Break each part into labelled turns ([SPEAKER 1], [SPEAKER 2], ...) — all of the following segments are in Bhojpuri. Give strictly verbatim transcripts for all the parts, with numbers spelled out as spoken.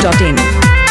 [SPEAKER 1] Dot in.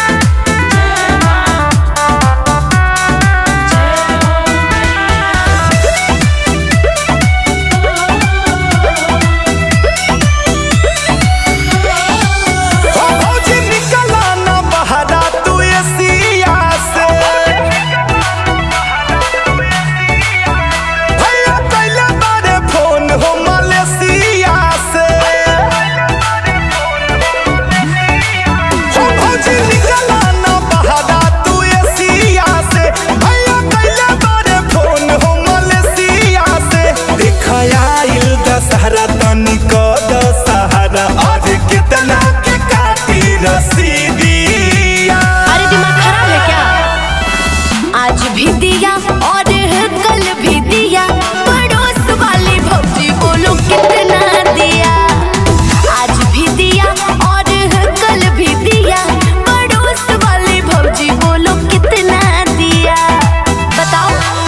[SPEAKER 2] अरे दिमाग खराब है क्या? आज भी दिया और कल भी दिया, पड़ोस वाली भौजी बोलो कितना दिया। आज भी दिया और कल भी दिया, पड़ोस वाली भौजी बोलो कितना दिया। बताओ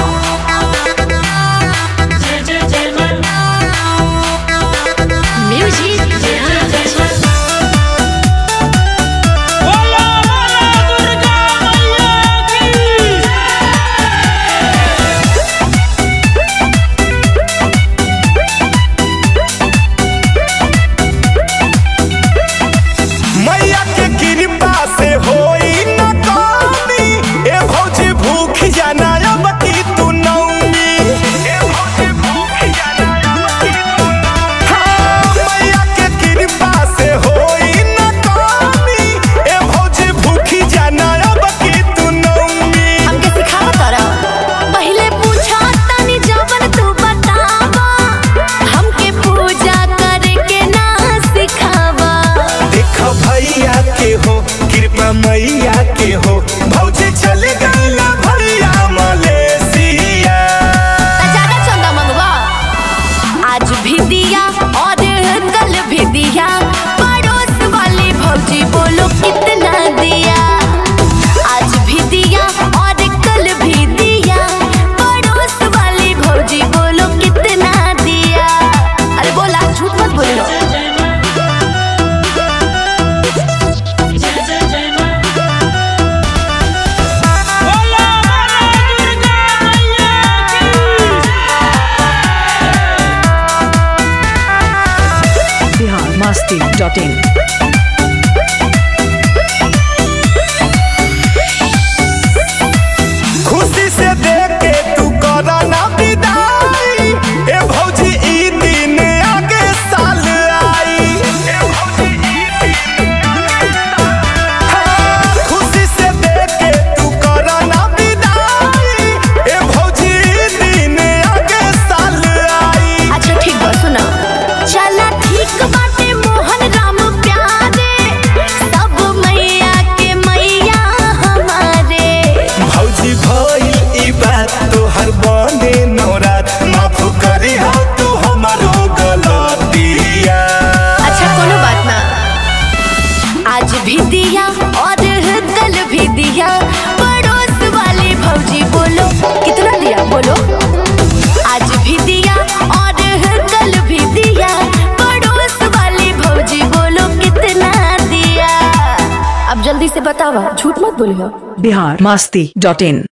[SPEAKER 2] म्यूजिक
[SPEAKER 3] मैया के हो भौजी चले गईला भैया मलेशिया।
[SPEAKER 2] ज्यादा चंदा मंगवा। आज भी दिया और कल भी दिया, पड़ोस वाली भौजी बोलो कितना दिया। आज भी दिया और कल भी दिया, पड़ोस वाली भौजी बोलो कितना दिया। अरे बोला, झूठ मत बोलो।
[SPEAKER 1] मस्ती डॉट इन।
[SPEAKER 3] खुशी से देख के तू करा ना विदाई, ए भौजी ई दिन आगे साल आई। हाँ, खुशी से देख के तू करा ना विदाई, ए भौजी ई दिन आगे साल आई।
[SPEAKER 2] अच्छा ठीक बा, सुना चला ठीक बाटे मोहन राम प्यारे, सब मैया के मैया हमारे।
[SPEAKER 3] भौजी भइल ई बात तोहर बने नौरात, माफ करी हो तू हमारो गलतिया।
[SPEAKER 2] अच्छा कोनो बात ना। आज भी दिया और कल भी दिया, पड़ोस वाली भौजी बोलो कितना दिया। बोलो आज भी दिया और कल भी दिया, पड़ोस वाली भौजी बोलो कितना दिया। अब जल्दी से बतावा, झूठ मत बोलियो।
[SPEAKER 1] बिहार मस्ती डॉट इन।